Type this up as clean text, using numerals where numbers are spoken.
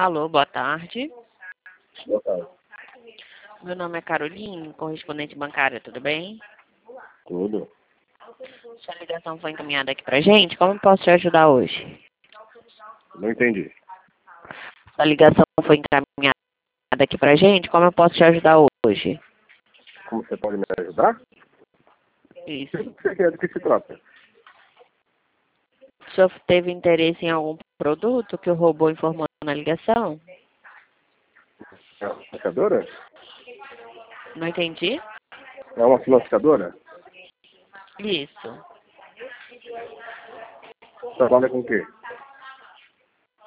Alô, boa tarde. Boa tarde. Meu nome é Caroline, correspondente bancária, tudo bem? Tudo. Sua ligação foi encaminhada aqui pra gente, como eu posso te ajudar hoje? Não entendi. Sua ligação foi encaminhada aqui pra gente, como eu posso te ajudar hoje? Como você pode me ajudar? Isso. Você quer do que se trata? O senhor teve interesse em algum produto que o robô informou na ligação? É uma financiadora? Não entendi? É uma financiadora? Isso. Trabalha com o quê?